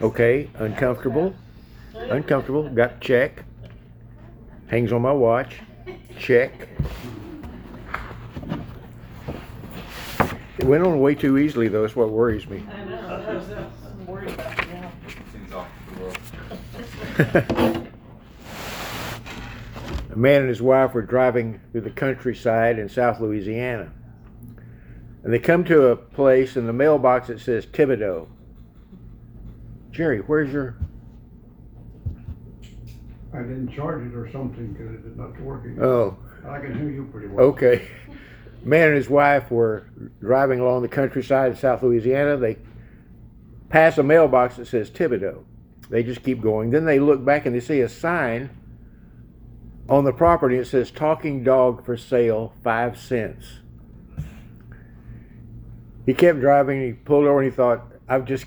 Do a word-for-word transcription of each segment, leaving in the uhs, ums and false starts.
Okay, uncomfortable. Uncomfortable. Got to check. Hangs on my watch. Check. It went on way too easily, though. That's what worries me. I know. I was, I was worried about it now. Seems off the world. A man and his wife were driving through the countryside in South Louisiana. And they come to a place in the mailbox that says Thibodeau. Jerry, where's your... I didn't charge it or something because it's not working. Oh. I can hear you pretty well. Okay. Man and his wife were driving along the countryside in South Louisiana. They pass a mailbox that says Thibodeau. They just keep going. Then they look back and they see a sign on the property. It says talking dog for sale, five cents. He kept driving. He pulled over and he thought, I've just,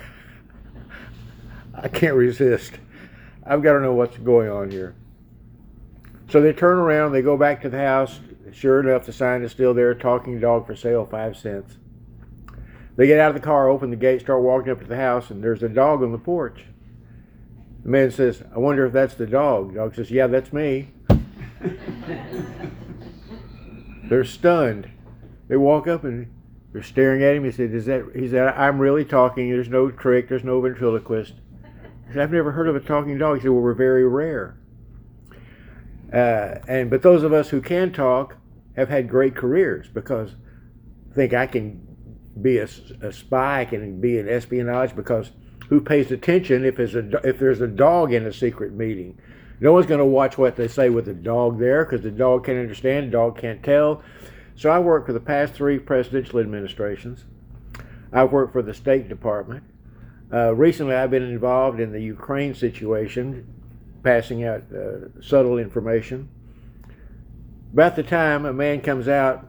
I can't resist. I've got to know what's going on here. So they turn around, they go back to the house. Sure enough, the sign is still there, talking dog for sale, five cents. They get out of the car, open the gate, start walking up to the house, and there's a dog on the porch. The man says, I wonder if that's the dog. The dog says, yeah, that's me. They're stunned. They walk up and they're staring at him. He said, Is that, he said, I'm really talking. There's no trick. There's no ventriloquist. He said, I've never heard of a talking dog. He said, well, we're very rare. Uh, and but those of us who can talk have had great careers because I think I can be a, a spy, I can be in espionage because who pays attention if there's a, if there's a dog in a secret meeting? No one's going to watch what they say with the dog there because the dog can't understand, the dog can't tell. So I worked for the past three presidential administrations. I've worked for the State Department. Uh, recently I've been involved in the Ukraine situation, passing out uh, subtle information. About the time a man comes out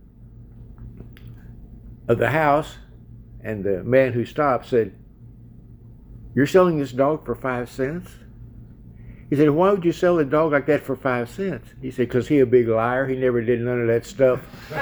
of the house and the man who stopped said, you're selling this dog for five cents? He said, why would you sell a dog like that for five cents? He said, because he a big liar. He never did none of that stuff.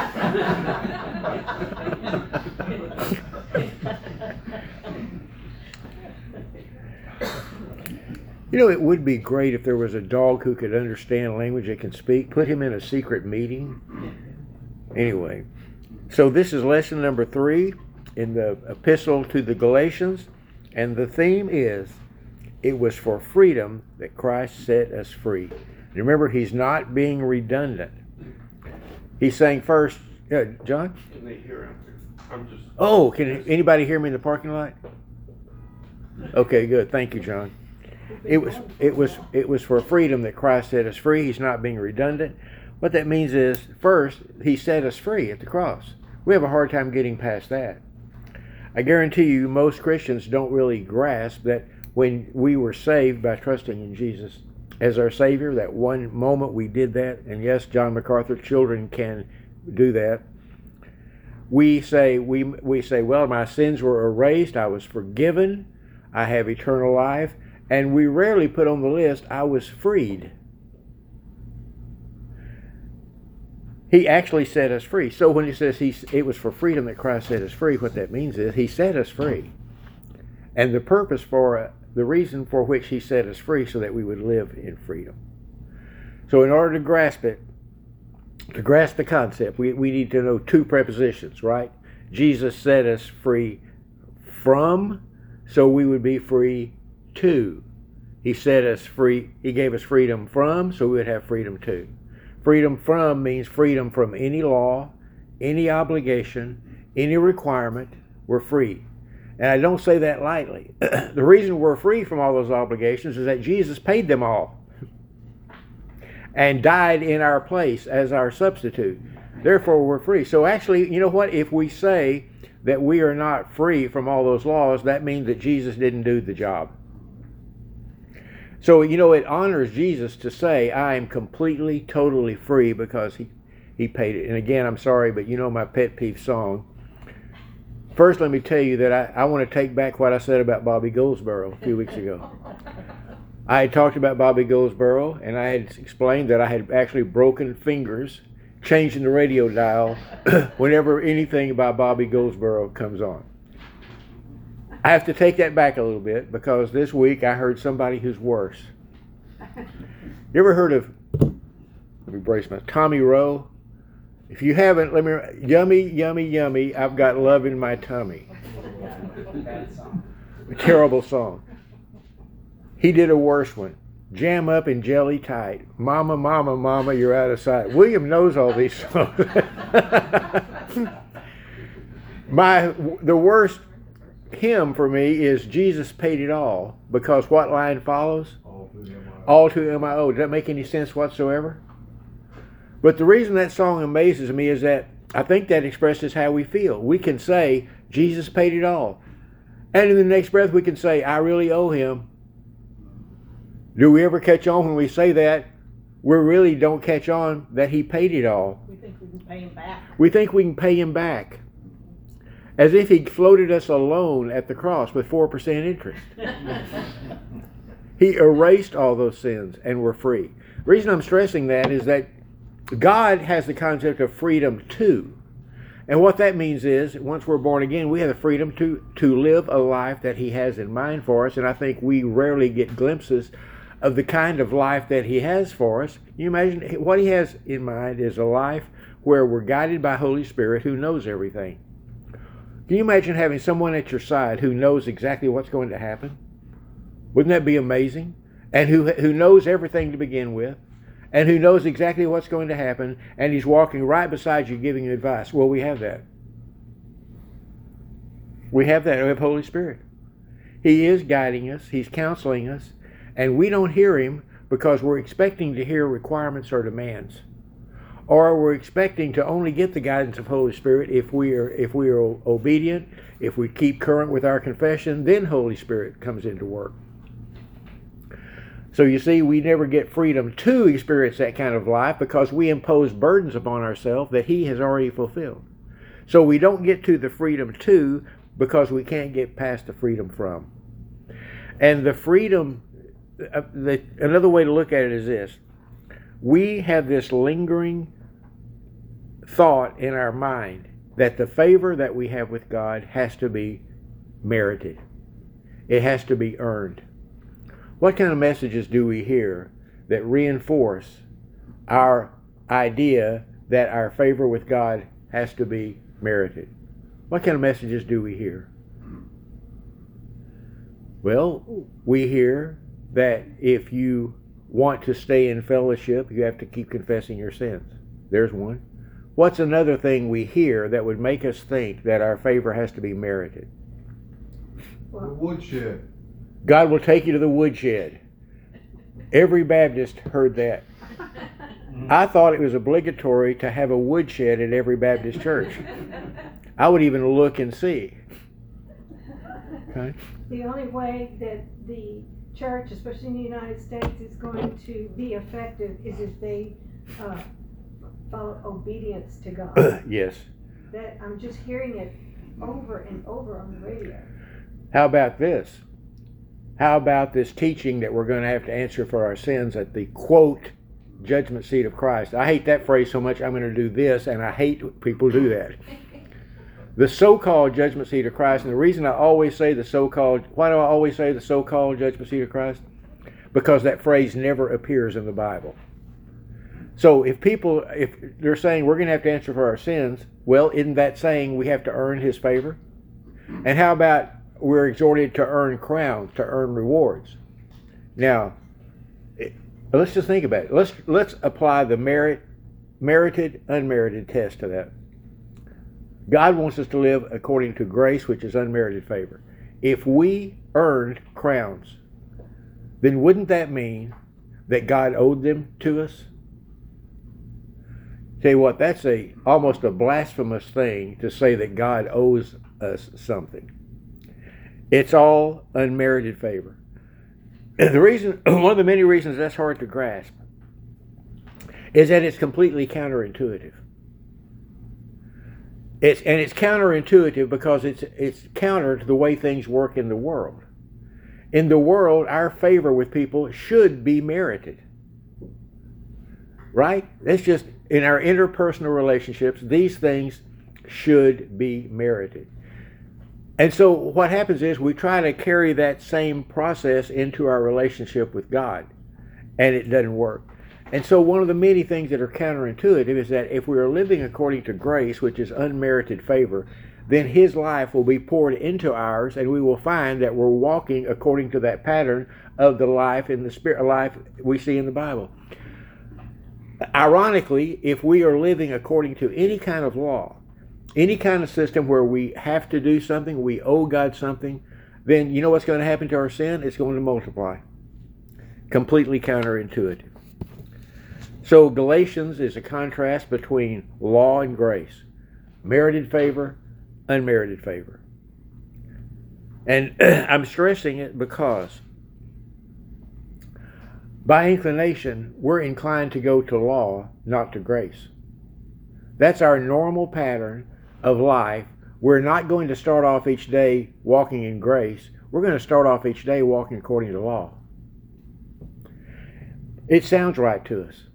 You know, it would be great if there was a dog who could understand language that can speak. Put him in a secret meeting. Anyway, so this is lesson number three in the epistle to the Galatians. And the theme is, it was for freedom that Christ set us free. Remember, he's not being redundant. He's saying first, uh, John? Can they hear him? I'm just... Oh, can anybody hear me in the parking lot? Okay, good. Thank you, John. It was it was it was for freedom that Christ set us free. He's not being redundant. What that means is, first, he set us free at the cross. We have a hard time getting past that. I guarantee you most Christians don't really grasp that when we were saved by trusting in Jesus as our Savior, that one moment we did that, and yes, John MacArthur, children can do that. We say, we, we say, well, my sins were erased, I was forgiven, I have eternal life, and we rarely put on the list, I was freed. He actually set us free. So when he says he, it was for freedom that Christ set us free, what that means is he set us free. And the purpose for, uh, the reason for which he set us free so that we would live in freedom. So in order to grasp it, to grasp the concept, we, we need to know two prepositions, right? Jesus set us free from, so we would be free to. He set us free, he gave us freedom from, so we would have freedom to. Freedom from means freedom from any law, any obligation, any requirement. We're free. And I don't say that lightly. The reason we're free from all those obligations is that Jesus paid them all and died in our place as our substitute. Therefore, we're free. So actually, you know what? If we say that we are not free from all those laws, that means that Jesus didn't do the job. So, you know, it honors Jesus to say, I am completely, totally free because he, he paid it. And again, I'm sorry, but you know my pet peeve song. First, let me tell you that I, I want to take back what I said about Bobby Goldsboro a few weeks ago. I had talked about Bobby Goldsboro, and I had explained that I had actually broken fingers changing the radio dial whenever anything about Bobby Goldsboro comes on. I have to take that back a little bit because this week I heard somebody who's worse. You ever heard of, let me brace myself, Tommy Rowe? If you haven't, let me, yummy, yummy, yummy, I've got love in my tummy. Bad song. A terrible song. He did a worse one. Jam up and jelly tight. Mama, mama, mama, you're out of sight. William knows all these songs. My, the worst hymn for me is Jesus Paid It All, because what line follows? All to M I O. Does that make any sense whatsoever? But the reason that song amazes me is that I think that expresses how we feel. We can say, Jesus paid it all. And in the next breath we can say, I really owe him. Do we ever catch on when we say that? We really don't catch on that he paid it all. We think we can pay him back. We think we can pay him back. As if he floated us a loan at the cross with four percent interest. He erased all those sins and we're free. The reason I'm stressing that is that God has the concept of freedom too. And what that means is, once we're born again, we have the freedom to, to live a life that he has in mind for us. And I think we rarely get glimpses of the kind of life that he has for us. You imagine what he has in mind is a life where we're guided by Holy Spirit who knows everything. Can you imagine having someone at your side who knows exactly what's going to happen? Wouldn't that be amazing? And who who knows everything to begin with, and who knows exactly what's going to happen, and he's walking right beside you giving you advice. Well, we have that. We have that. We have Holy Spirit. He is guiding us. He's counseling us. And we don't hear him because we're expecting to hear requirements or demands. Or we're expecting to only get the guidance of Holy Spirit if we are if we are obedient, if we keep current with our confession, then Holy Spirit comes into work. So you see, we never get freedom to experience that kind of life because we impose burdens upon ourselves that he has already fulfilled. So we don't get to the freedom to because we can't get past the freedom from. And the freedom, uh, the, another way to look at it is this. We have this lingering thought in our mind that the favor that we have with God has to be merited. It has to be earned. What kind of messages do we hear that reinforce our idea that our favor with God has to be merited? What kind of messages do we hear? Well, we hear that if you want to stay in fellowship, you have to keep confessing your sins. There's one. What's another thing we hear that would make us think that our favor has to be merited? The woodshed. God will take you to the woodshed. Every Baptist heard that. I thought it was obligatory to have a woodshed at every Baptist church. I would even look and see. Okay? The only way that the church, especially in the United States, is going to be effective is if they uh, follow obedience to God. Yes. That I'm just hearing it over and over on the radio. How about this? How about this teaching that we're going to have to answer for our sins at the, quote, judgment seat of Christ? I hate that phrase so much, I'm going to do this, and I hate when people do that. The so-called judgment seat of Christ, and the reason I always say the so-called, why do I always say the so-called judgment seat of Christ? Because that phrase never appears in the Bible. So if people, if they're saying we're going to have to answer for our sins, well, isn't that saying we have to earn his favor? And how about we're exhorted to earn crowns, to earn rewards? Now, it, let's just think about it. Let's let's apply the merit, merited, unmerited test to that. God wants us to live according to grace, which is unmerited favor. If we earned crowns, then wouldn't that mean that God owed them to us? Tell you what, that's a almost a blasphemous thing to say that God owes us something. It's all unmerited favor. And the reason, one of the many reasons that's hard to grasp is that it's completely counterintuitive. It's and it's counterintuitive because it's it's counter to the way things work in the world. In the world, our favor with people should be merited. Right? That's just in our interpersonal relationships, these things should be merited. And so what happens is we try to carry that same process into our relationship with God, and it doesn't work. And so one of the many things that are counterintuitive is that if we are living according to grace, which is unmerited favor, then His life will be poured into ours, and we will find that we're walking according to that pattern of the life in the spirit life we see in the Bible. Ironically, if we are living according to any kind of law, any kind of system where we have to do something, we owe God something, then you know what's going to happen to our sin? It's going to multiply. Completely counterintuitive. So Galatians is a contrast between law and grace. Merited favor, unmerited favor. And I'm stressing it because by inclination, we're inclined to go to law, not to grace. That's our normal pattern of life. We're not going to start off each day walking in grace. We're going to start off each day walking according to law. It sounds right to us.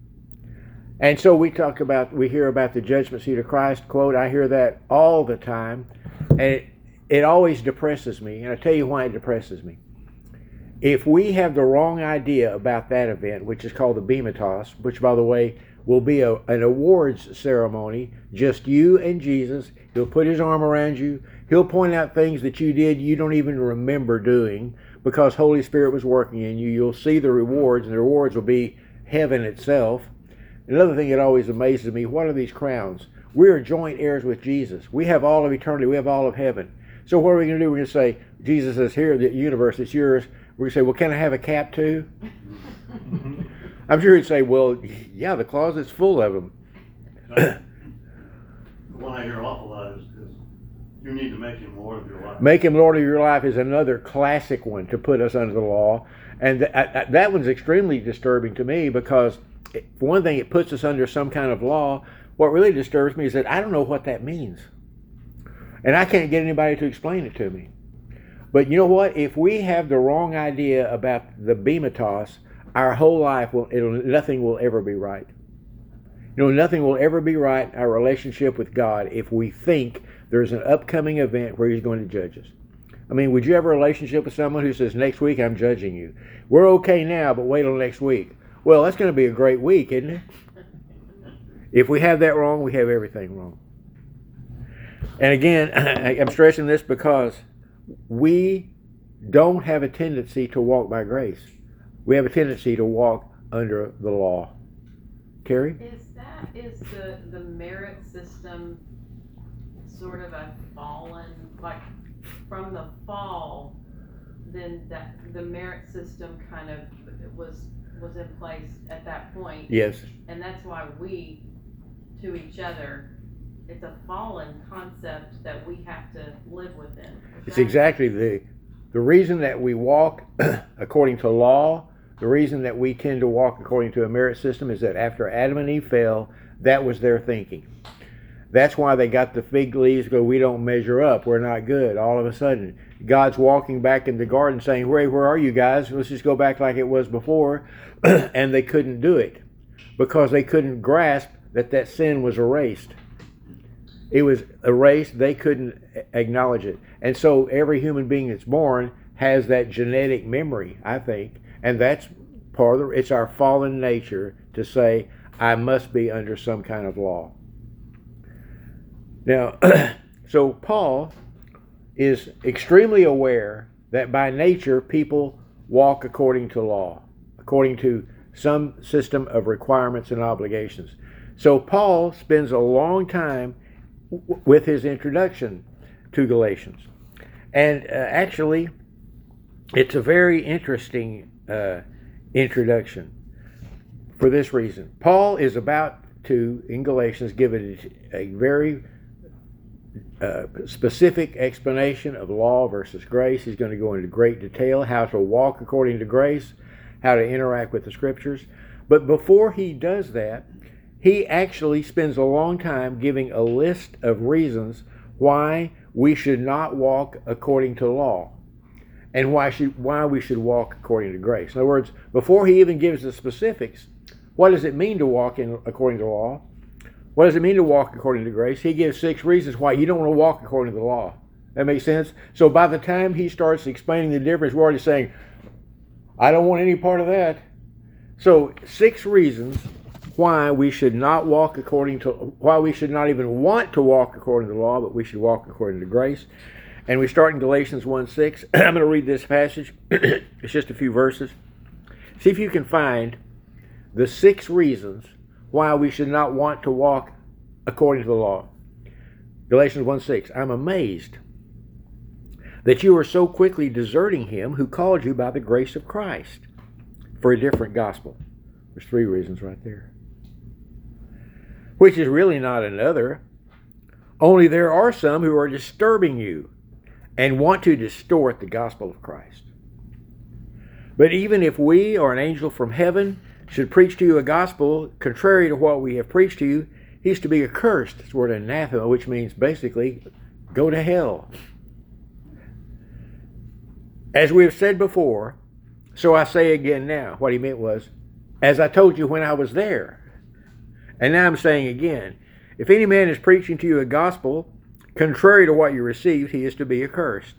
And so we talk about, we hear about the judgment seat of Christ quote. I hear that all the time. And it, it always depresses me. And I'll tell you why it depresses me. If we have the wrong idea about that event, which is called the Bema Toss, which, by the way, will be a, an awards ceremony, just you and Jesus. He'll put His arm around you. He'll point out things that you did you don't even remember doing because Holy Spirit was working in you. You'll see the rewards, and the rewards will be heaven itself. Another thing that always amazes me, what are these crowns? We are joint heirs with Jesus. We have all of eternity. We have all of heaven. So what are we going to do? We're going to say, Jesus is here, the universe, it's yours. We're going to say, well, can I have a cap too? I'm sure he'd say, well, yeah, the closet's full of them. The one I hear an awful lot is, is you need to make Him Lord of your life. Make Him Lord of your life is another classic one to put us under the law. And th- I, that one's extremely disturbing to me because, it, for one thing, it puts us under some kind of law. What really disturbs me is that I don't know what that means. And I can't get anybody to explain it to me. But you know what? If we have the wrong idea about the Bema Toss, our whole life, will it'll, nothing will ever be right. You know, nothing will ever be right in our relationship with God if we think there's an upcoming event where He's going to judge us. I mean, would you have a relationship with someone who says, next week I'm judging you? We're okay now, but wait till next week. Well, that's going to be a great week, isn't it? If we have that wrong, we have everything wrong. And again, I'm stressing this because we don't have a tendency to walk by grace. We have a tendency to walk under the law. Carrie? Is that, is the, the merit system sort of a fallen, like from the fall, then that the merit system kind of was was in place at that point? Yes. And that's why we, to each other, it's a fallen concept that we have to live within. Is It's that- exactly the the reason that we walk according to law. The reason that we tend to walk according to a merit system is that after Adam and Eve fell, that was their thinking. That's why they got the fig leaves, go, we don't measure up, we're not good. All of a sudden, God's walking back in the garden saying, where, where are you guys? Let's just go back like it was before. And they couldn't do it because they couldn't grasp that that sin was erased. It was erased, they couldn't acknowledge it. And so every human being that's born has that genetic memory, I think. And that's part of the, it's our fallen nature to say, I must be under some kind of law. Now, so Paul is extremely aware that by nature people walk according to law, according to some system of requirements and obligations. So Paul spends a long time w- with his introduction to Galatians. And uh, actually, it's a very interesting uh, introduction for this reason. Paul is about to, in Galatians, give a, a very uh, specific explanation of law versus grace. He's going to go into great detail how to walk according to grace, how to interact with the Scriptures. But before he does that, he actually spends a long time giving a list of reasons why we should not walk according to law. And why should why we should walk according to grace. In other words, before he even gives the specifics, what does it mean to walk in according to law? What does it mean to walk according to grace? He gives six reasons why you don't want to walk according to the law. That makes sense? So by the time he starts explaining the difference, we're already saying, I don't want any part of that. So six reasons why we should not walk according to, why we should not even want to walk according to the law, but we should walk according to grace. And we start in Galatians one six. I'm going to read this passage. It's just a few verses. See if you can find the six reasons why we should not want to walk according to the law. Galatians one six. I'm amazed that you are so quickly deserting him who called you by the grace of Christ for a different gospel. There's three reasons right there. Which is really not another. Only there are some who are disturbing you and want to distort the gospel of Christ. But even if we or an angel from heaven should preach to you a gospel contrary to what we have preached to you, he's to be accursed. It's the word anathema, which means basically go to hell. As we have said before, so I say again now. What he meant was, as I told you when I was there. And now I'm saying again, if any man is preaching to you a gospel contrary to what you received, he is to be accursed.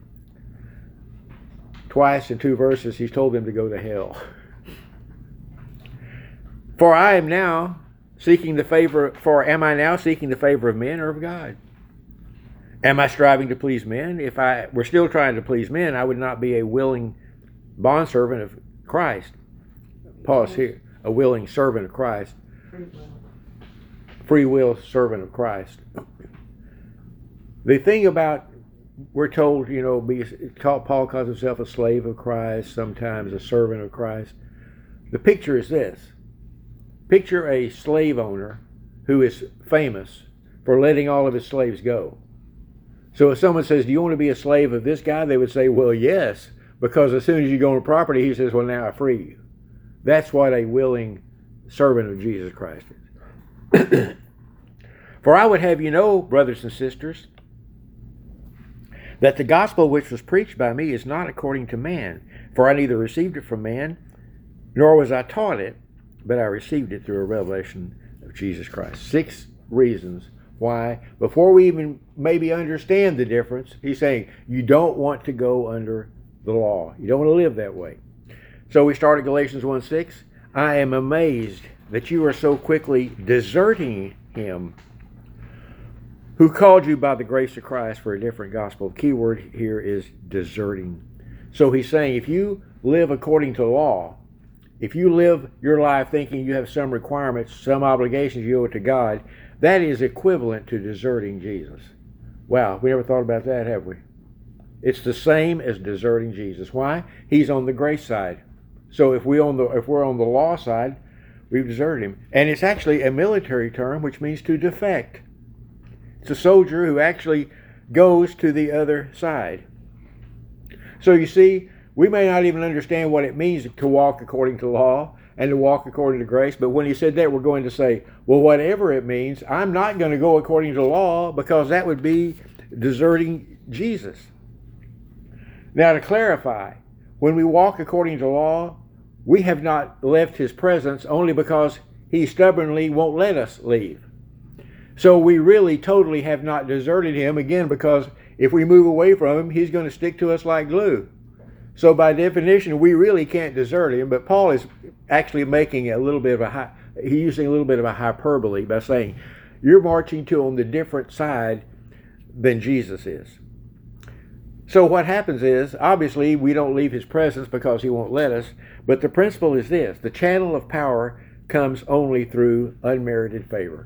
Twice in two verses, he's told them to go to hell. For I am now seeking the favor, for am I now seeking the favor of men or of God? Am I striving to please men? If I were still trying to please men, I would not be a willing bondservant of Christ. Pause here. A willing servant of Christ. Free will servant of Christ. The thing about, we're told, you know, be, Paul calls himself a slave of Christ, sometimes a servant of Christ. The picture is this. Picture a slave owner who is famous for letting all of his slaves go. So if someone says, do you want to be a slave of this guy? They would say, well, yes, because as soon as you go on property, he says, well, now I free you. That's what a willing servant of Jesus Christ is. For I would have you know, brothers and sisters, that the gospel which was preached by me is not according to man. For I neither received it from man, nor was I taught it, but I received it through a revelation of Jesus Christ. Six reasons why, before we even maybe understand the difference, he's saying you don't want to go under the law. You don't want to live that way. So we start at Galatians one six. I am amazed that you are so quickly deserting him who called you by the grace of Christ for a different gospel. The key word here is deserting. So he's saying if you live according to law, if you live your life thinking you have some requirements, some obligations you owe to God, that is equivalent to deserting Jesus. Wow, we never thought about that, have we? It's the same as deserting Jesus. Why? He's on the grace side. So if we on the if we're on the law side, we've deserted him. And it's actually a military term which means to defect. It's a soldier who actually goes to the other side. So you see, we may not even understand what it means to walk according to law and to walk according to grace, but when he said that, we're going to say, well, whatever it means, I'm not going to go according to law because that would be deserting Jesus. Now, to clarify, when we walk according to law, we have not left his presence only because he stubbornly won't let us leave. So we really totally have not deserted him, again, because if we move away from him, he's going to stick to us like glue. So by definition, we really can't desert him, but Paul is actually making a little bit of a, high, he's using a little bit of a hyperbole by saying, you're marching to on the different side than Jesus is. So what happens is, obviously, we don't leave his presence because he won't let us, but the principle is this: the channel of power comes only through unmerited favor.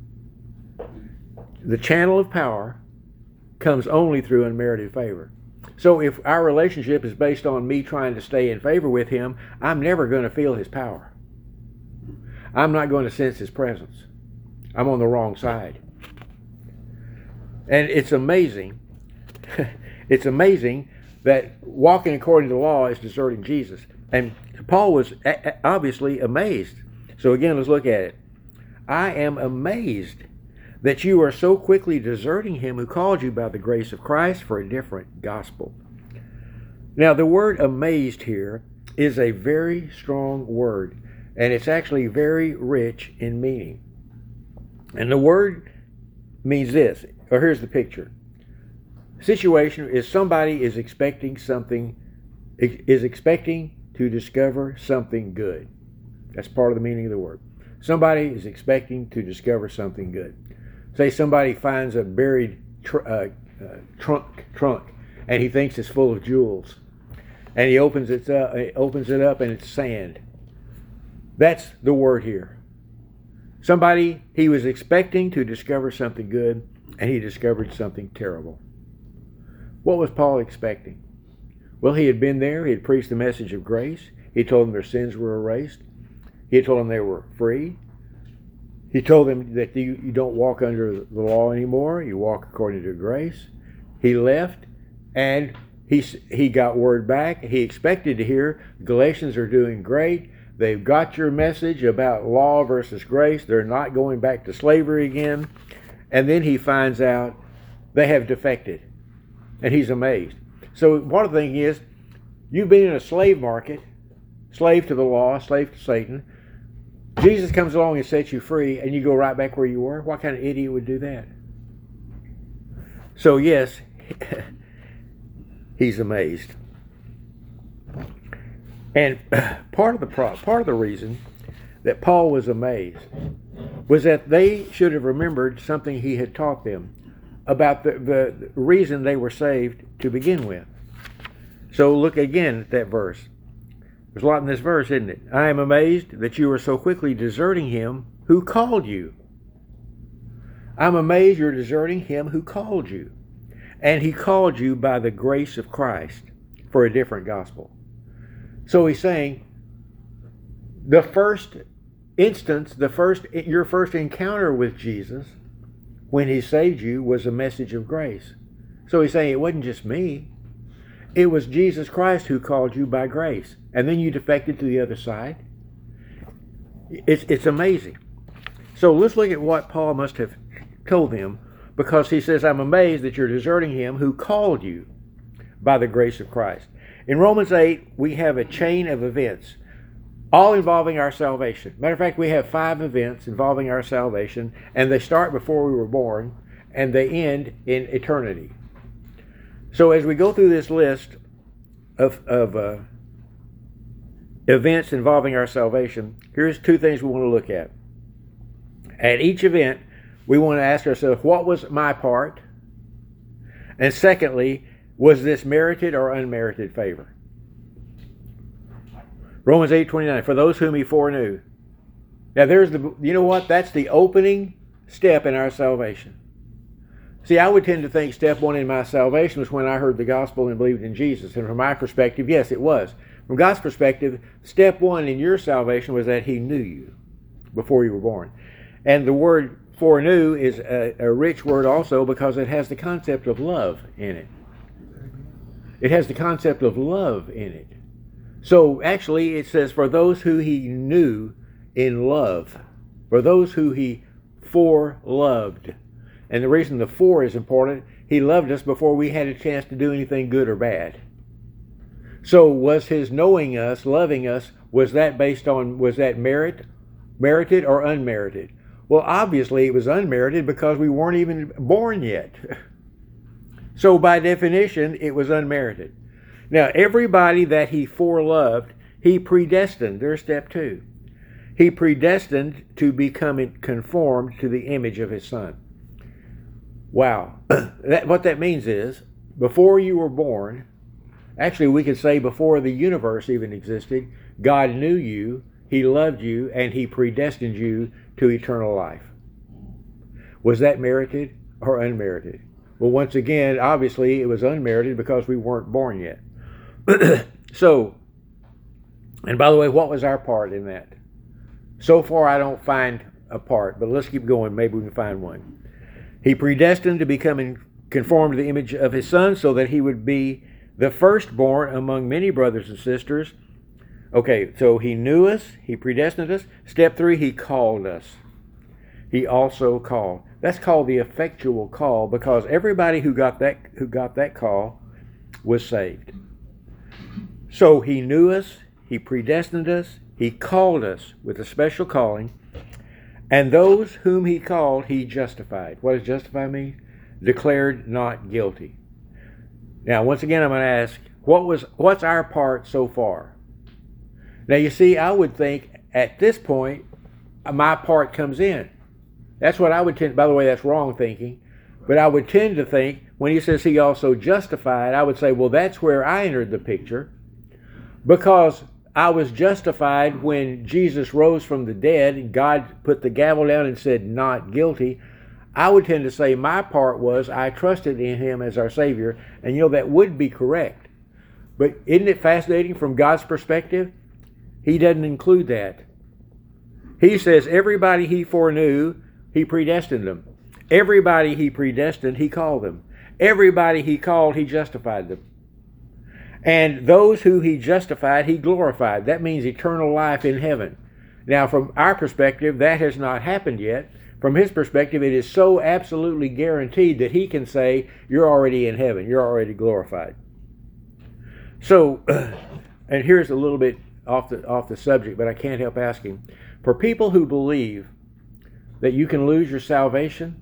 The channel of power comes only through unmerited favor. So if our relationship is based on me trying to stay in favor with him, I'm never going to feel his power. I'm not going to sense his presence. I'm on the wrong side. And it's amazing. It's amazing that walking according to the law is deserting Jesus. And Paul was obviously amazed. So again, let's look at it. I am amazed that you are so quickly deserting him who called you by the grace of Christ for a different gospel. Now, the word amazed here is a very strong word, and it's actually very rich in meaning. And the word means this, or here's the picture. situation is somebody is expecting something, is expecting to discover something good. That's part of the meaning of the word. Somebody is expecting to discover something good. Say somebody finds a buried tr- uh, uh, trunk trunk, and he thinks it's full of jewels, and he opens it up, opens it up, and it's sand. That's the word here. Somebody, he was expecting to discover something good, and he discovered something terrible. What was Paul expecting? Well, he had been there. He had preached the message of grace. He told them their sins were erased. He told them they were free. He told them that you, you don't walk under the law anymore. You walk according to grace. He left, and he, he got word back. He expected to hear, Galatians are doing great. They've got your message about law versus grace. They're not going back to slavery again. And then he finds out they have defected. And he's amazed. So one of the things is, you've been in a slave market, slave to the law, slave to Satan. Jesus comes along and sets you free, and you go right back where you were. What kind of idiot would do that? So yes, he's amazed. And part of the pro- part of the reason that Paul was amazed was that they should have remembered something he had taught them about the, the reason they were saved to begin with. So look again at that verse. There's a lot in this verse, isn't it? I am amazed that you are so quickly deserting him who called you. I'm amazed you're deserting him who called you. And he called you by the grace of Christ for a different gospel. So he's saying the first instance, the first your first encounter with Jesus when he saved you was a message of grace. So he's saying it wasn't just me. It was Jesus Christ who called you by grace. And then you defected to the other side. It's, it's amazing. So let's look at what Paul must have told them, because he says, I'm amazed that you're deserting him who called you by the grace of Christ. In Romans eight, we have a chain of events, all involving our salvation. Matter of fact, we have five events involving our salvation, and they start before we were born, and they end in eternity. So as we go through this list of, of uh, events involving our salvation, here's two things we want to look at. At each event, we want to ask ourselves, what was my part? And secondly, was this merited or unmerited favor? Romans eight twenty-nine, for those whom he foreknew. Now there's the, you know what? That's the opening step in our salvation. See, I would tend to think step one in my salvation was when I heard the gospel and believed in Jesus. And from my perspective, yes, it was. From God's perspective, step one in your salvation was that he knew you before you were born. And the word foreknew is a, a rich word also because it has the concept of love in it. It has the concept of love in it. So actually it says, for those who he knew in love, for those who he foreloved. And the reason the for is important, he loved us before we had a chance to do anything good or bad. So was his knowing us, loving us, was that based on, was that merit, merited or unmerited? Well, obviously it was unmerited because we weren't even born yet. So by definition, it was unmerited. Now, everybody that he foreloved, he predestined. There's step two. He predestined to become conformed to the image of his Son. Wow. that, what that means is, before you were born, actually we could say before the universe even existed, God knew you, he loved you, and he predestined you to eternal life. Was that merited or unmerited? Well, once again, obviously it was unmerited because we weren't born yet. So, and by the way, what was our part in that? So far I don't find a part, but let's keep going. Maybe we can find one. He predestined to become conformed to the image of his Son so that he would be the firstborn among many brothers and sisters. Okay, so he knew us, he predestined us. Step three, he called us. He also called. That's called the effectual call, because everybody who got that who got that call was saved. So he knew us, he predestined us, he called us with a special calling, and those whom he called, he justified. What does justify mean? Declared not guilty. Now, once again, I'm going to ask, what was what's our part so far? Now, you see, I would think at this point, my part comes in. That's what I would tend, by the way, that's wrong thinking, but I would tend to think, when he says he also justified, I would say, well, that's where I entered the picture, because I was justified when Jesus rose from the dead and God put the gavel down and said, not guilty. I would tend to say my part was I trusted in him as our Savior, and you know, that would be correct. But isn't it fascinating from God's perspective? He doesn't include that. He says everybody he foreknew, he predestined them. Everybody he predestined, he called them. Everybody he called, he justified them. And those who he justified, he glorified. That means eternal life in heaven. Now, from our perspective, that has not happened yet. From his perspective, it is so absolutely guaranteed that he can say, you're already in heaven. You're already glorified. So, and here's a little bit off the, off the subject, but I can't help asking. For people who believe that you can lose your salvation,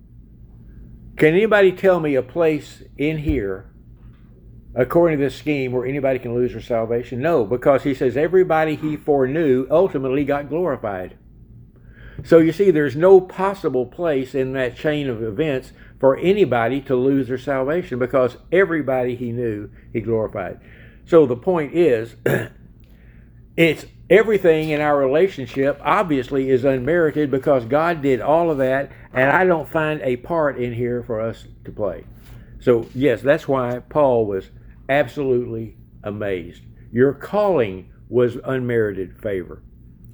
can anybody tell me a place in here, according to this scheme, where anybody can lose their salvation? No, because he says everybody he foreknew ultimately got glorified. So you see, there's no possible place in that chain of events for anybody to lose their salvation, because everybody he knew, he glorified. So the point is, it's everything in our relationship obviously is unmerited, because God did all of that, and I don't find a part in here for us to play. So yes, that's why Paul was absolutely amazed. Your calling was unmerited favor.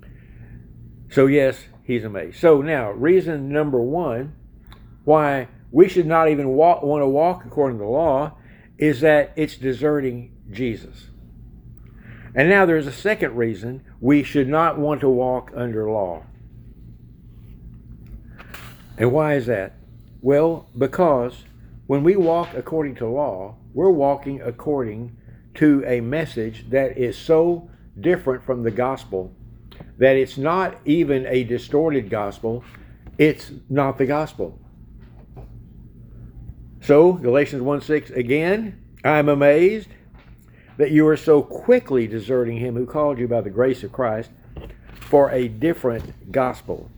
So yes, he's amazed. So now, reason number one why we should not even walk, want to walk according to the law is that it's deserting Jesus. And now there's a second reason we should not want to walk under law. And why is that? Well, because when we walk according to law, we're walking according to a message that is so different from the gospel that it's not even a distorted gospel. It's not the gospel. So, Galatians one six, again, I'm amazed that you are so quickly deserting him who called you by the grace of Christ for a different gospel.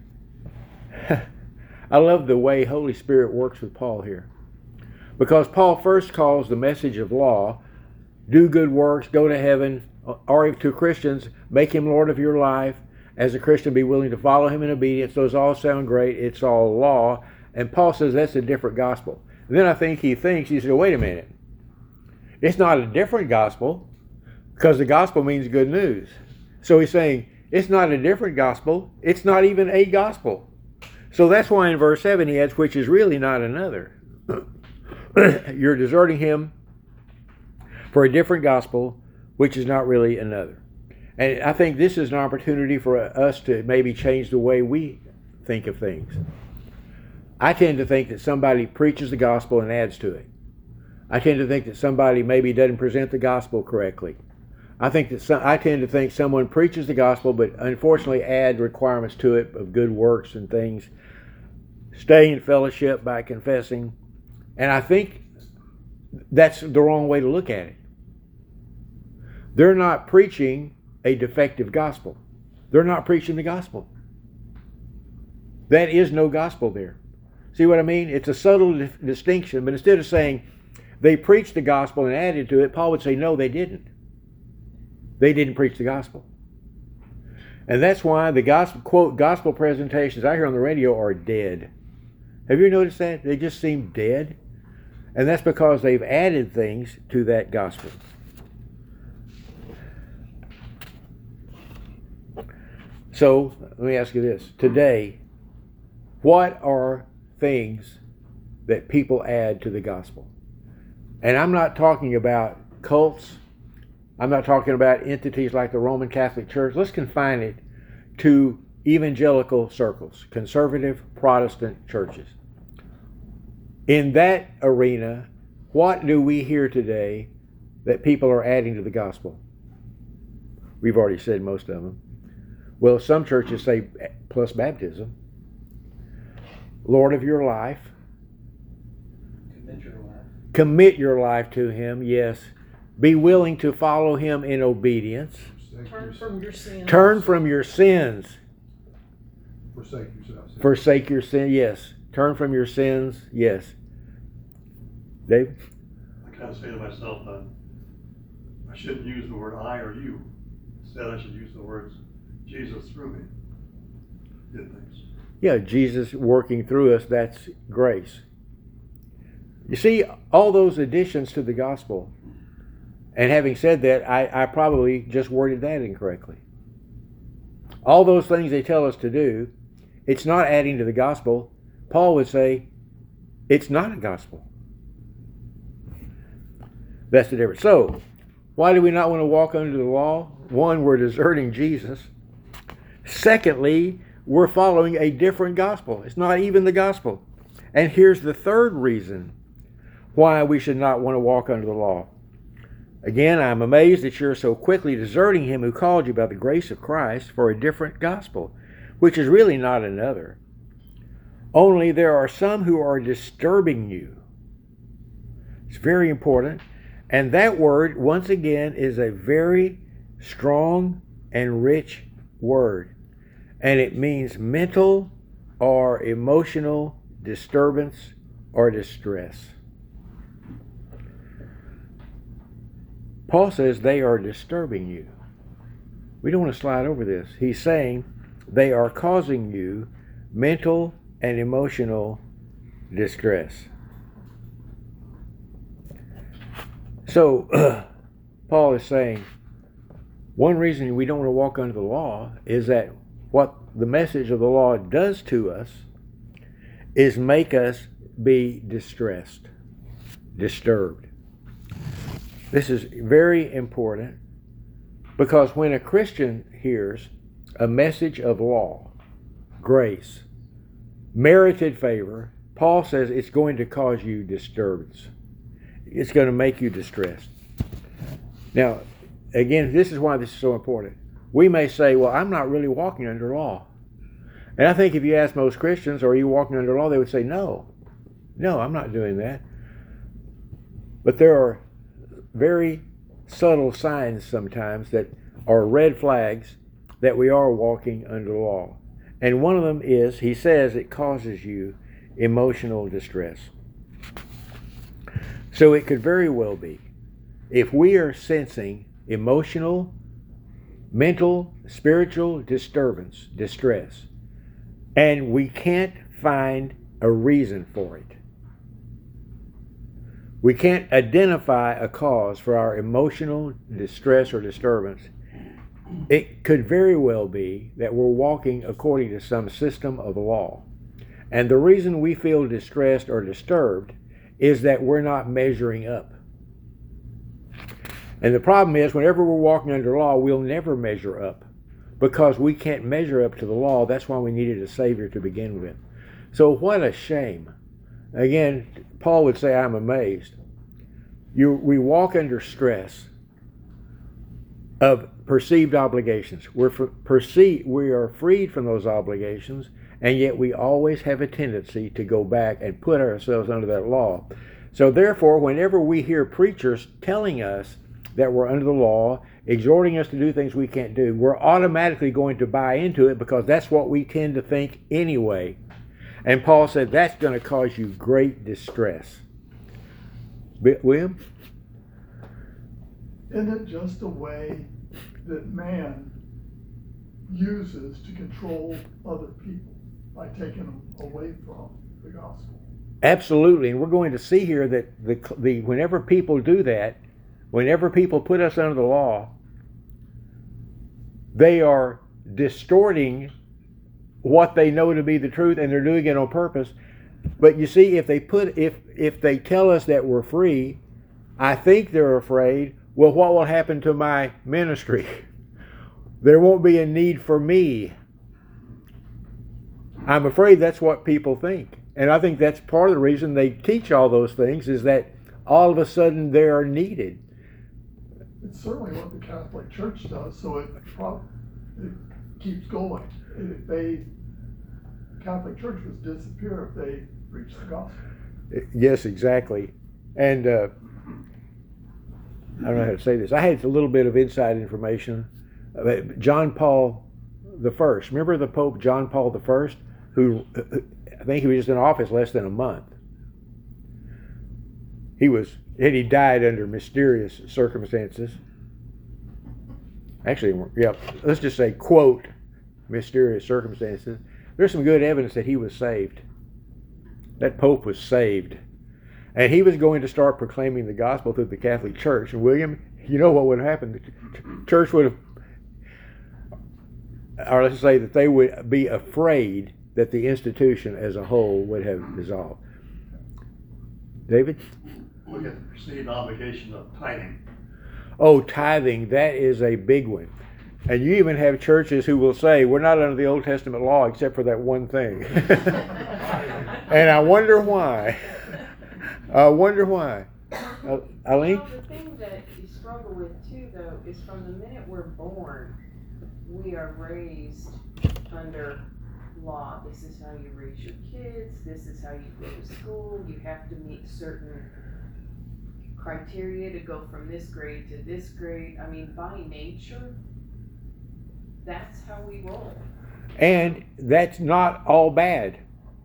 I love the way Holy Spirit works with Paul here. Because Paul first calls the message of law, do good works, go to heaven, or to Christians, make him Lord of your life. As a Christian, be willing to follow him in obedience. Those all sound great. It's all law. And Paul says that's a different gospel. And then I think he thinks, he said, wait a minute. It's not a different gospel, because the gospel means good news. So he's saying, it's not a different gospel. It's not even a gospel. So that's why in verse seven he adds, which is really not another. You're deserting him for a different gospel, which is not really another. And I think this is an opportunity for us to maybe change the way we think of things. I tend to think that somebody preaches the gospel and adds to it. I tend to think that somebody maybe doesn't present the gospel correctly. I think that some, I tend to think someone preaches the gospel, but unfortunately add requirements to it of good works and things. Stay in fellowship by confessing. And I think that's the wrong way to look at it. They're not preaching a defective gospel. They're not preaching the gospel. That is no gospel there. See what I mean? It's a subtle di- distinction, but instead of saying they preached the gospel and added to it, Paul would say, no, they didn't. They didn't preach the gospel. And that's why the gospel, quote, gospel presentations I hear on the radio are dead. Have you noticed that? They just seem dead. And that's because they've added things to that gospel. So, let me ask you this. Today, what are things that people add to the gospel? And I'm not talking about cults. I'm not talking about entities like the Roman Catholic Church. Let's confine it to evangelical circles, conservative Protestant churches. In that arena, what do we hear today that people are adding to the gospel? We've already said most of them. Well, some churches say plus baptism. Lord of your life. Commit your life. Commit your life to Him, yes. Be willing to follow Him in obedience. Turn from your sins. Turn from your sins. Forsake yourselves. Forsake your sin, yes. Turn from your sins, yes. Dave? I kind of say to myself, uh, I shouldn't use the word I or you. Instead, I should use the words Jesus through me did things. Yeah, Jesus working through us, that's grace. You see, all those additions to the gospel, and having said that, I, I probably just worded that incorrectly. All those things they tell us to do, it's not adding to the gospel. Paul would say, it's not a gospel. That's the difference. So, why do we not want to walk under the law? One, we're deserting Jesus. Secondly, we're following a different gospel. It's not even the gospel. And here's the third reason why we should not want to walk under the law. Again, I'm amazed that you're so quickly deserting Him who called you by the grace of Christ for a different gospel, which is really not another. Only there are some who are disturbing you. It's very important. And that word, once again, is a very strong and rich word. And it means mental or emotional disturbance or distress. Paul says they are disturbing you. We don't want to slide over this. He's saying they are causing you mental and emotional distress. So, uh, Paul is saying one reason we don't want to walk under the law is that what the message of the law does to us is make us be distressed, disturbed. This is very important because when a Christian hears a message of law, grace, merited favor, Paul says it's going to cause you disturbance. It's going to make you distressed. Now, again, this is why this is so important. We may say, well, I'm not really walking under law. And I think if you ask most Christians, are you walking under law? They would say, no. No, I'm not doing that. But there are very subtle signs sometimes that are red flags that we are walking under law. And one of them is, he says, it causes you emotional distress. So it could very well be, if we are sensing emotional, mental, spiritual disturbance, distress, and we can't find a reason for it, we can't identify a cause for our emotional distress or disturbance, it could very well be that we're walking according to some system of law. And the reason we feel distressed or disturbed is that we're not measuring up. And the problem is, whenever we're walking under law, we'll never measure up because we can't measure up to the law. That's why we needed a Savior to begin with. So what a shame. Again, Paul would say, I'm amazed. You, we walk under stress of perceived obligations. We're for, perceived, we are freed from those obligations, and yet we always have a tendency to go back and put ourselves under that law. So therefore, whenever we hear preachers telling us that we're under the law, exhorting us to do things we can't do, we're automatically going to buy into it because that's what we tend to think anyway. And Paul said that's going to cause you great distress. William? Isn't it just a way that man uses to control other people by taking them away from the gospel? Absolutely, and we're going to see here that the, the whenever people do that, whenever people put us under the law, they are distorting what they know to be the truth, and they're doing it on purpose. But you see, if they put if if they tell us that we're free, I think they're afraid, well, what will happen to my ministry? There won't be a need for me. I'm afraid that's what people think. And I think that's part of the reason they teach all those things, is that all of a sudden they are needed. It's certainly what the Catholic Church does, so it, it keeps going. If they, the Catholic Church would disappear if they preached the gospel. Yes, exactly. And uh, I don't know how to say this. I had a little bit of inside information. About John Paul the First. Remember the Pope John Paul the First, who I think he was just in office less than a month. He was, and he died under mysterious circumstances. Actually, yeah, let's just say, quote, mysterious circumstances. There's some good evidence that he was saved. That Pope was saved. And he was going to start proclaiming the gospel through the Catholic Church. And William, you know what would happen? The church would have, or let's say that they would be afraid that the institution as a whole would have dissolved. David? Look at the perceived obligation of tithing. Oh, tithing, that is a big one. And you even have churches who will say, we're not under the Old Testament law except for that one thing. And I wonder why. I wonder why. Uh, Eileen? Well, the thing that you struggle with too, though, is from the minute we're born, we are raised under law. This is how you raise your kids. This is how you go to school. You have to meet certain criteria to go from this grade to this grade. I mean, by nature, that's how we roll. And that's not all bad.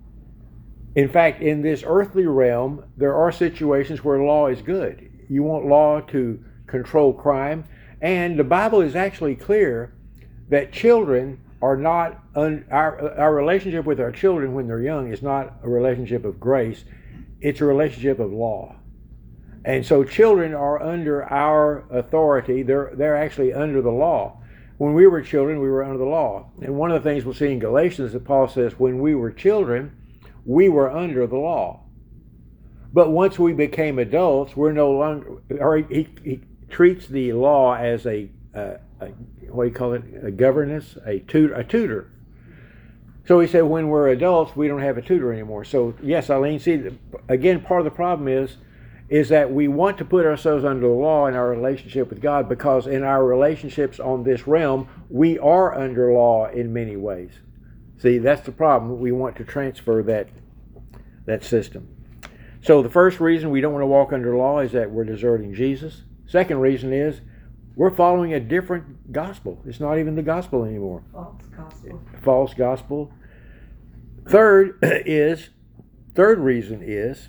In fact, in this earthly realm, there are situations where law is good. You want law to control crime. And the Bible is actually clear that children are not, un, our, our relationship with our children when they're young is not a relationship of grace. It's a relationship of law. And so children are under our authority. They're, they're actually under the law. When we were children, we were under the law. And one of the things we'll see in Galatians that Paul says, when we were children, we were under the law. But once we became adults, we're no longer, or he, he treats the law as a, uh, a, what do you call it, a governess, a tutor, a tutor. So he said when we're adults, we don't have a tutor anymore. So yes, Eileen, see, again, part of the problem is, is that we want to put ourselves under the law in our relationship with God, because in our relationships on this realm, we are under law in many ways. See, that's the problem. We want to transfer that, that system. So the first reason we don't want to walk under law is that we're deserting Jesus. Second reason is we're following a different gospel. It's not even the gospel anymore. False gospel. False gospel. Third is, third reason is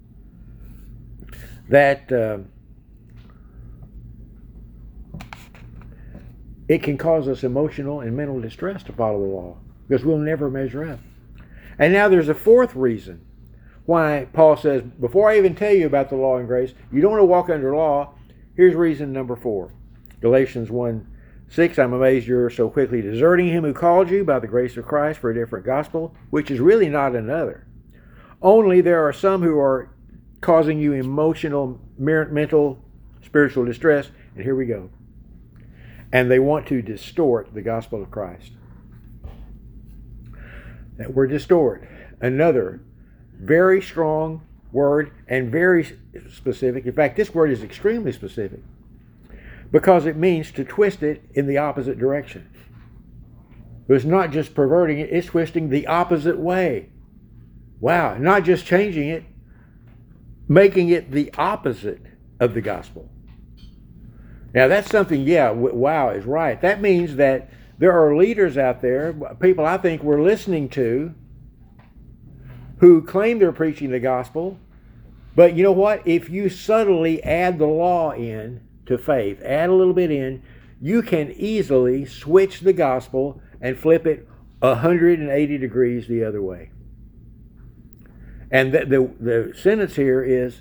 that uh, it can cause us emotional and mental distress to follow the law, because we'll never measure up. And now there's a fourth reason why Paul says, before I even tell you about the law and grace, you don't want to walk under law. Here's reason number four. Galatians one six, I'm amazed you're so quickly deserting him who called you by the grace of Christ for a different gospel, which is really not another. Only there are some who are causing you emotional, mental, spiritual distress. And here we go. And they want to distort the gospel of Christ. That word distort, another very strong word and very specific. In fact, this word is extremely specific because it means to twist it in the opposite direction. It's not just perverting it, it's twisting the opposite way. Wow, not just changing it, making it the opposite of the gospel. Now that's something, yeah, wow is right. That means that there are leaders out there, people I think we're listening to, who claim they're preaching the gospel, but you know what? If you subtly add the law in to faith, add a little bit in, you can easily switch the gospel and flip it one hundred eighty degrees the other way. And the, the, the sentence here is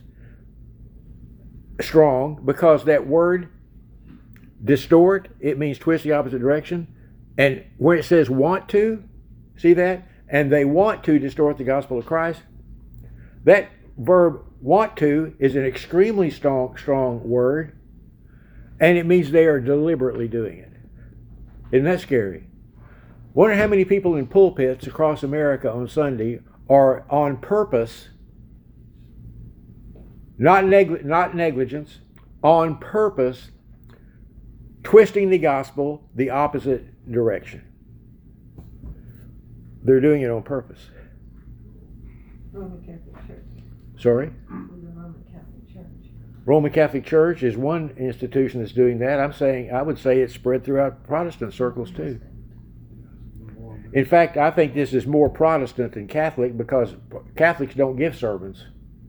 strong because that word distort, it means twist the opposite direction. And when it says want to, see that? And they want to distort the gospel of Christ. That verb want to is an extremely strong, strong word. And it means they are deliberately doing it. Isn't that scary? Wonder how many people in pulpits across America on Sunday are on purpose, not, negli- not negligence, on purpose, twisting the gospel the opposite direction. They're doing it on purpose. Roman Catholic Church. Sorry? The Roman Catholic Church. Roman Catholic Church is one institution that's doing that. I'm saying, I would say it's spread throughout Protestant circles too. In fact, I think this is more Protestant than Catholic because Catholics don't give sermons.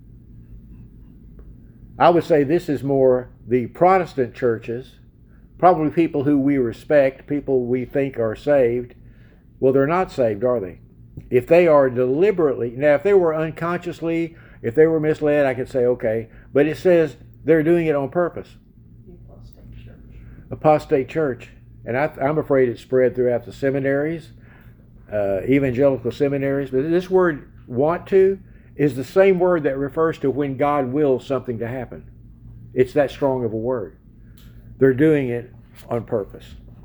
I would say this is more the Protestant churches, probably people who we respect, people we think are saved. Well, they're not saved, are they? If they are deliberately, now if they were unconsciously, if they were misled, I could say okay, but it says they're doing it on purpose. Apostate church. Apostate church. And I, I'm afraid it's spread throughout the seminaries, uh, evangelical seminaries. But this word want to is the same word that refers to when God wills something to happen. It's that strong of a word. They're doing it on purpose.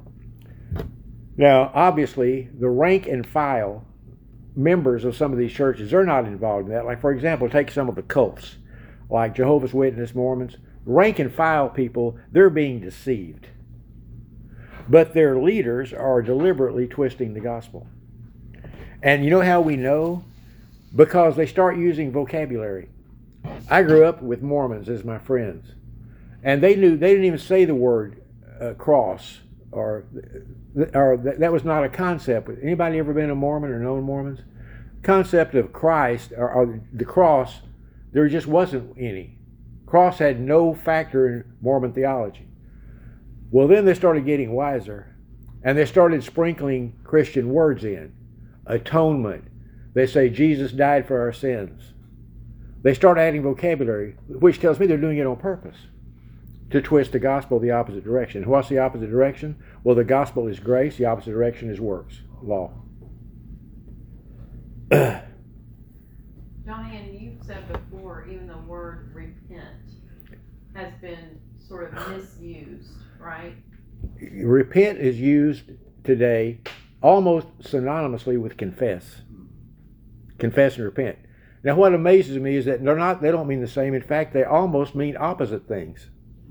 Now, obviously, the rank and file members of some of these churches, they're not involved in that. Like, for example, take some of the cults, like Jehovah's Witness, Mormons. Rank and file people, they're being deceived. But their leaders are deliberately twisting the gospel. And you know how we know? Because they start using vocabulary. I grew up with Mormons as my friends. And they knew, they didn't even say the word uh, cross, or, or that was not a concept. Anybody ever been a Mormon or known Mormons? Concept of Christ, or, or the cross, there just wasn't any. Cross had no factor in Mormon theology. Well, then they started getting wiser, and they started sprinkling Christian words in. Atonement. They say Jesus died for our sins. They start adding vocabulary, which tells me they're doing it on purpose, to twist the gospel the opposite direction. What's the opposite direction? Well, the gospel is grace. The opposite direction is works, law. Johnny, and you've said before, even the word repent has been sort of misused, right? Repent is used today almost synonymously with confess. Confess and repent. Now, what amazes me is that they're not, they don't mean the same. In fact, they almost mean opposite things.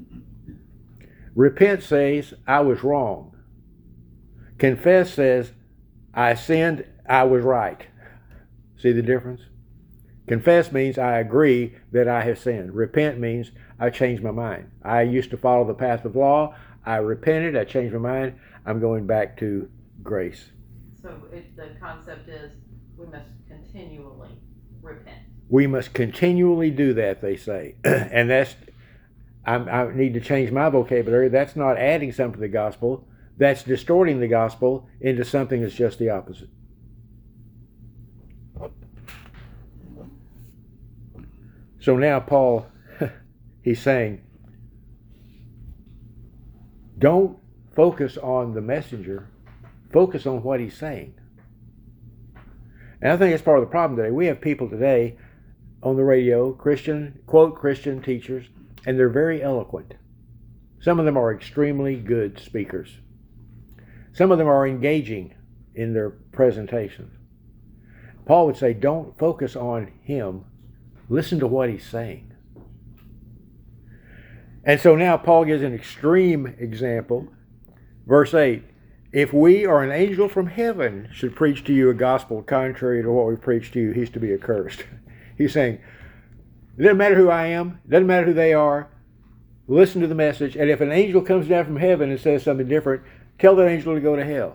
Repent says, I was wrong. Confess says, I sinned, I was right. See the difference? Confess means I agree that I have sinned. Repent means I changed my mind. I used to follow the path of law. I repented, I changed my mind. I'm going back to grace. So it, the concept is we must continually repent. We must continually do that, they say. And that's, I'm, I need to change my vocabulary. That's not adding something to the gospel. That's distorting the gospel into something that's just the opposite. So now Paul, he's saying, don't focus on the messenger, focus on what he's saying. And I think that's part of the problem today. We have people today on the radio, Christian, quote, Christian teachers, and they're very eloquent. Some of them are extremely good speakers. Some of them are engaging in their presentations. Paul would say, don't focus on him. Listen to what he's saying. And so now Paul gives an extreme example. Verse eight, if we or an angel from heaven should preach to you a gospel contrary to what we preach to you, he's to be accursed. He's saying, it doesn't matter who I am, it doesn't matter who they are, listen to the message, and if an angel comes down from heaven and says something different, tell that angel to go to hell.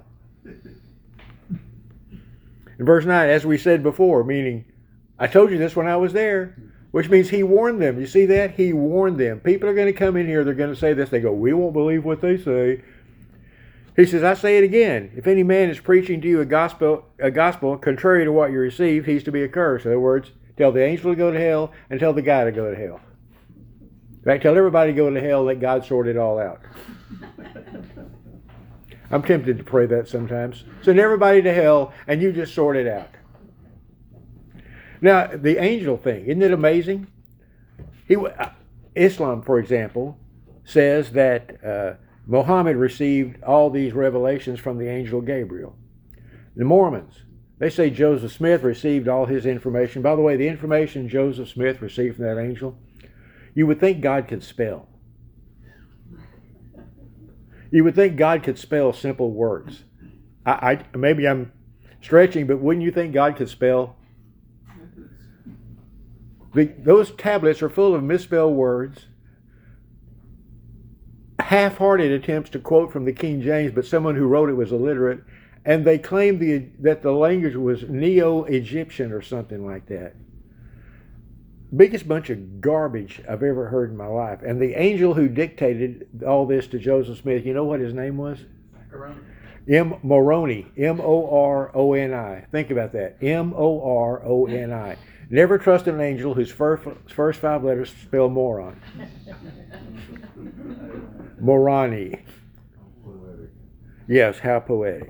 In verse nine, as we said before, meaning, I told you this when I was there, which means he warned them. You see that? He warned them. People are going to come in here, they're going to say this, they go, we won't believe what they say. He says, I say it again, if any man is preaching to you a gospel, a gospel contrary to what you received, he's to be accursed. In other words, tell the angel to go to hell and tell the guy to go to hell. In fact, tell everybody to go to hell, let God sort it all out. I'm tempted to pray that sometimes. Send everybody to hell and you just sort it out. Now, the angel thing, isn't it amazing? He, Islam, for example, says that uh, Muhammad received all these revelations from the angel Gabriel. The Mormons, they say Joseph Smith received all his information. By the way, the information Joseph Smith received from that angel, you would think God could spell. You would think God could spell simple words. I, I maybe I'm stretching, but wouldn't you think God could spell? The, those tablets are full of misspelled words. half-hearted attempts to quote from the King James, but someone who wrote it was illiterate, and they claimed the, that the language was Neo-Egyptian or something like that. Biggest bunch of garbage I've ever heard in my life. And the angel who dictated all this to Joseph Smith, you know what his name was? M. Moroni. M O R O N I. Think about that. M O R O N I. Never trust an angel whose first, first five letters spell moron. Moroni. Yes, how poetic.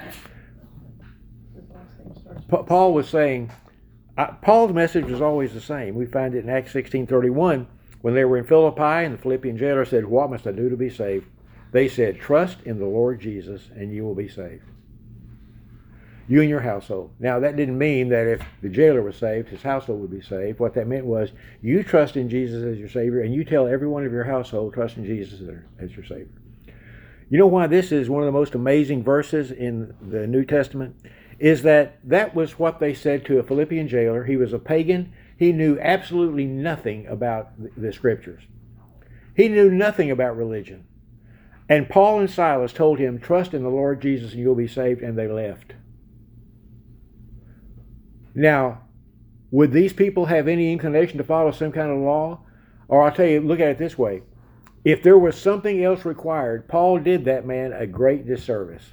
Pa- Paul was saying, uh, Paul's message was always the same. We find it in Acts sixteen thirty-one. When they were in Philippi and the Philippian jailer said, "What must I do to be saved?" They said, "Trust in the Lord Jesus and you will be saved. You and your household." Now, that didn't mean that if the jailer was saved, his household would be saved. What that meant was, you trust in Jesus as your Savior, and you tell everyone of your household, trust in Jesus as your Savior. You know why this is one of the most amazing verses in the New Testament? Is that that was what they said to a Philippian jailer. He was a pagan. He knew absolutely nothing about the Scriptures. He knew nothing about religion. And Paul and Silas told him, "Trust in the Lord Jesus and you'll be saved," and they left. Now, would these people have any inclination to follow some kind of law? Or I'll tell you, look at it this way. If there was something else required, Paul did that man a great disservice.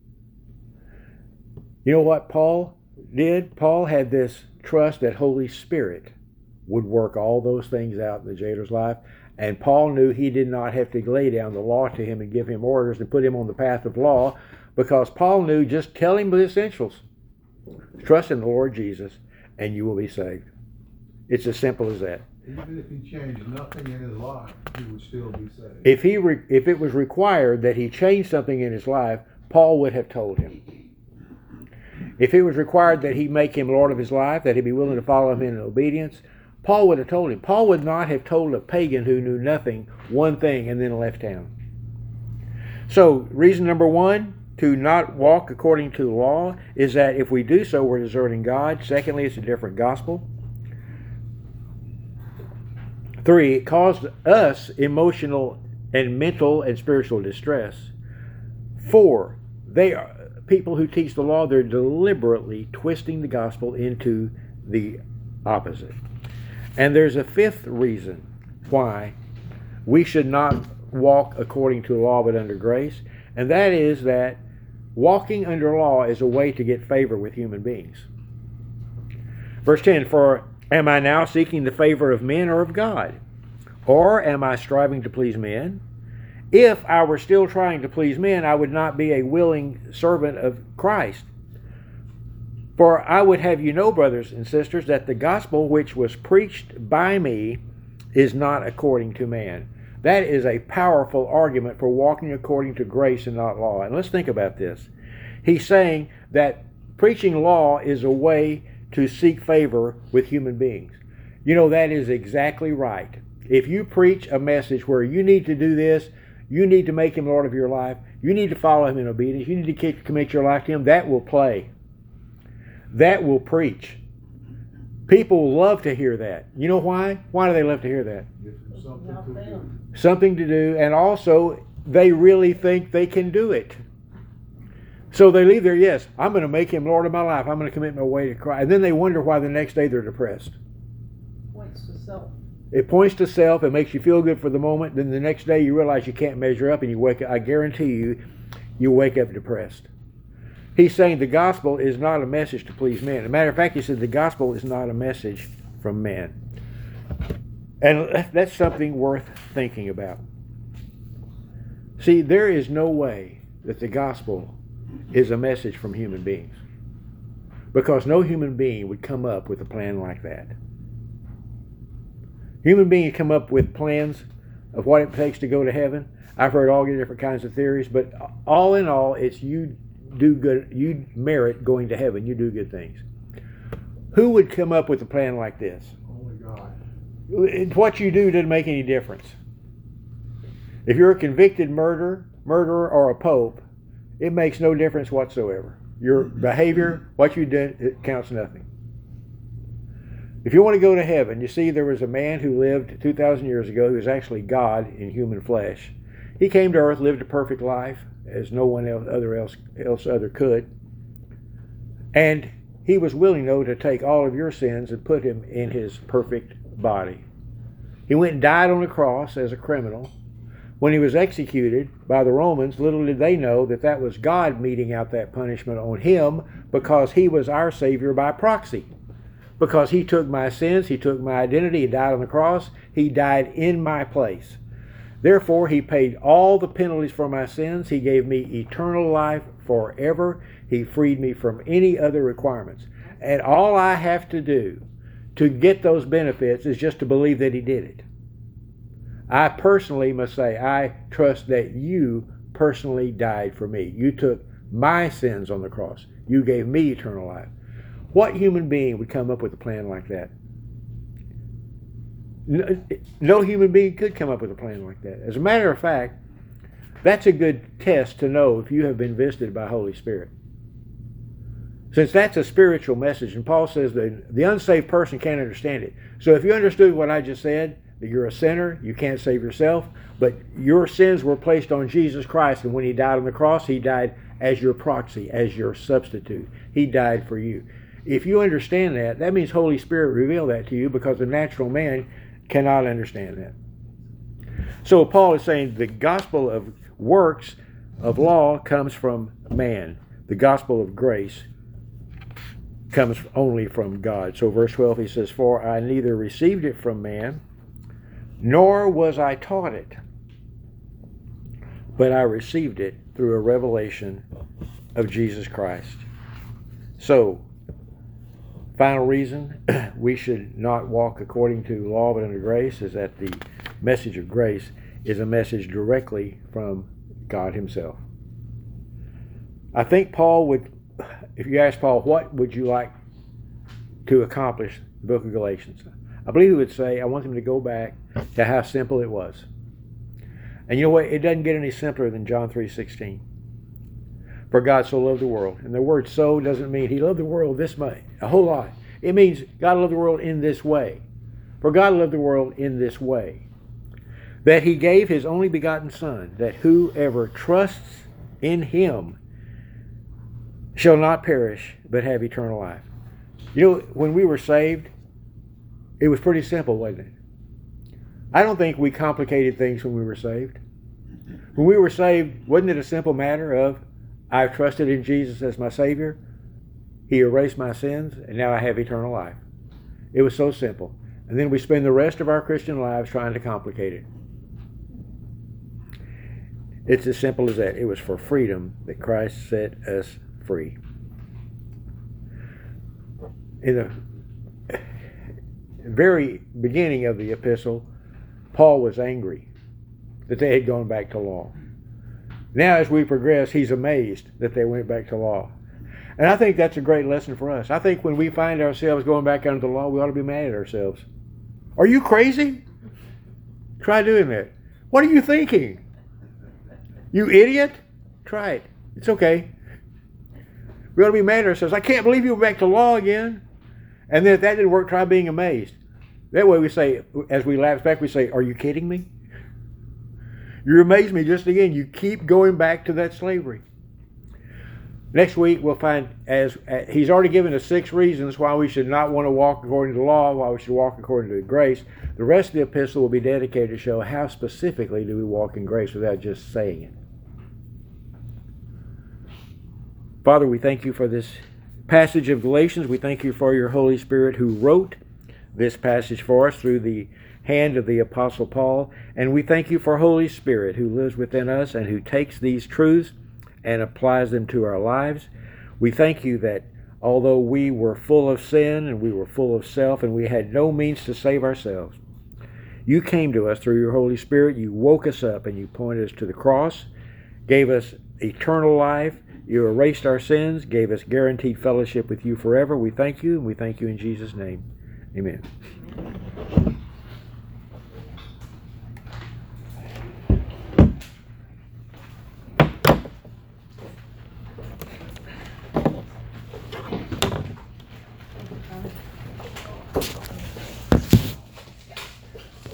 You know what Paul did? Paul had this trust that Holy Spirit would work all those things out in the jailer's life. And Paul knew he did not have to lay down the law to him and give him orders and put him on the path of law, because Paul knew, just tell him the essentials. Trust in the Lord Jesus and you will be saved. It's as simple as that. Even if he changed nothing in his life, he would still be saved. If he re- if it was required that he change something in his life, Paul would have told him. If it was required that he make him Lord of his life, that he be willing to follow him in obedience, Paul would have told him. Paul would not have told a pagan who knew nothing one thing and then left town. So, reason number one to not walk according to the law is that if we do so, we're deserting God. Secondly, it's a different gospel. Three, it caused us emotional and mental and spiritual distress. Four, they are people who teach the law, they're deliberately twisting the gospel into the opposite. And there's a fifth reason why we should not walk according to the law but under grace, and that is that walking under law is a way to get favor with human beings. Verse ten, "For am I now seeking the favor of men or of God? Or am I striving to please men? If I were still trying to please men, I would not be a willing servant of Christ. For I would have you know, brothers and sisters, that the gospel which was preached by me is not according to man." That is a powerful argument for walking according to grace and not law. And let's think about this. He's saying that preaching law is a way to seek favor with human beings. You know, that is exactly right. If you preach a message where you need to do this, you need to make him Lord of your life, you need to follow him in obedience, you need to commit your life to him, that will play. That will preach. People love to hear that. You know why? Why do they love to hear that? Something to do. Something to do, and also they really think they can do it. So they leave there, yes, I'm going to make him Lord of my life, I'm going to commit my way to Christ. And then they wonder why the next day they're depressed. Points to self. It points to self, it makes you feel good for the moment, then the next day you realize you can't measure up and you wake up, I guarantee you, you wake up depressed. He's saying the gospel is not a message to please men. As a matter of fact, he said the gospel is not a message from man. And that's something worth thinking about. See, there is no way that the gospel is a message from human beings, because no human being would come up with a plan like that. Human beings come up with plans of what it takes to go to heaven. I've heard all different kinds of theories, but all in all, it's you do good, you merit going to heaven, you do good things. Who would come up with a plan like this? Only God. What you do doesn't make any difference. If you're a convicted murderer, murderer or a pope, it makes no difference whatsoever. Your behavior, what you did, it counts nothing. If you want to go to heaven, you see there was a man who lived two thousand years ago who was actually God in human flesh. He came to earth, lived a perfect life, as no one else other else, else other could. And he was willing, though, to take all of your sins and put him in his perfect body. He went and died on the cross as a criminal. When he was executed by the Romans, little did they know that that was God meting out that punishment on him, because he was our Savior by proxy. Because he took my sins, he took my identity, he died on the cross, he died in my place. Therefore, he paid all the penalties for my sins. He gave me eternal life forever. He freed me from any other requirements. And all I have to do to get those benefits is just to believe that he did it. I personally must say, I trust that you personally died for me. You took my sins on the cross. You gave me eternal life. What human being would come up with a plan like that? No, no human being could come up with a plan like that. As a matter of fact, that's a good test to know if you have been visited by Holy Spirit. Since that's a spiritual message, and Paul says that the unsaved person can't understand it. So if you understood what I just said, that you're a sinner, you can't save yourself, but your sins were placed on Jesus Christ, and when he died on the cross, he died as your proxy, as your substitute. He died for you. If you understand that, that means Holy Spirit revealed that to you, because the natural man cannot understand that. So Paul is saying the gospel of works of law comes from man. The gospel of grace comes only from God. So verse twelve, he says, "For I neither received it from man, nor was I taught it, but I received it through a revelation of Jesus Christ." So, final reason we should not walk according to law but under grace is that the message of grace is a message directly from God himself. I think Paul would, if you ask Paul, what would you like to accomplish the book of Galatians? I believe he would say, I want them to go back to how simple it was. And you know what? It doesn't get any simpler than John three sixteen. For God so loved the world. And the word so doesn't mean he loved the world this much, a whole lot. It means God loved the world in this way. For God loved the world in this way, that he gave his only begotten Son, that whoever trusts in him shall not perish, but have eternal life. You know, when we were saved, it was pretty simple, wasn't it? I don't think we complicated things when we were saved. When we were saved, wasn't it a simple matter of, I've trusted in Jesus as my Savior, he erased my sins, and now I have eternal life. It was so simple. And then we spend the rest of our Christian lives trying to complicate it. It's as simple as that. It was for freedom that Christ set us free. In the very beginning of the epistle, Paul was angry that they had gone back to law. Now as we progress, he's amazed that they went back to law. And I think that's a great lesson for us. I think when we find ourselves going back under the law, we ought to be mad at ourselves. Are you crazy? Try doing that. What are you thinking? You idiot? Try it. It's okay. We ought to be mad at ourselves. I can't believe you went back to law again. And then if that didn't work, try being amazed. That way we say, as we lapse back, we say, are you kidding me? You amaze me just again. You keep going back to that slavery. Next week we'll find, as uh, he's already given us six reasons why we should not want to walk according to the law, why we should walk according to grace. The rest of the epistle will be dedicated to show how specifically do we walk in grace without just saying it. Father, we thank you for this passage of Galatians. We thank you for your Holy Spirit who wrote this passage for us through the hand of the Apostle Paul. And we thank you for Holy Spirit who lives within us and who takes these truths and applies them to our lives. We thank you that although we were full of sin and we were full of self and we had no means to save ourselves, you came to us through your Holy Spirit. You woke us up and you pointed us to the cross, gave us eternal life. You erased our sins, gave us guaranteed fellowship with you forever. We thank you, and we thank you in Jesus' name. Amen.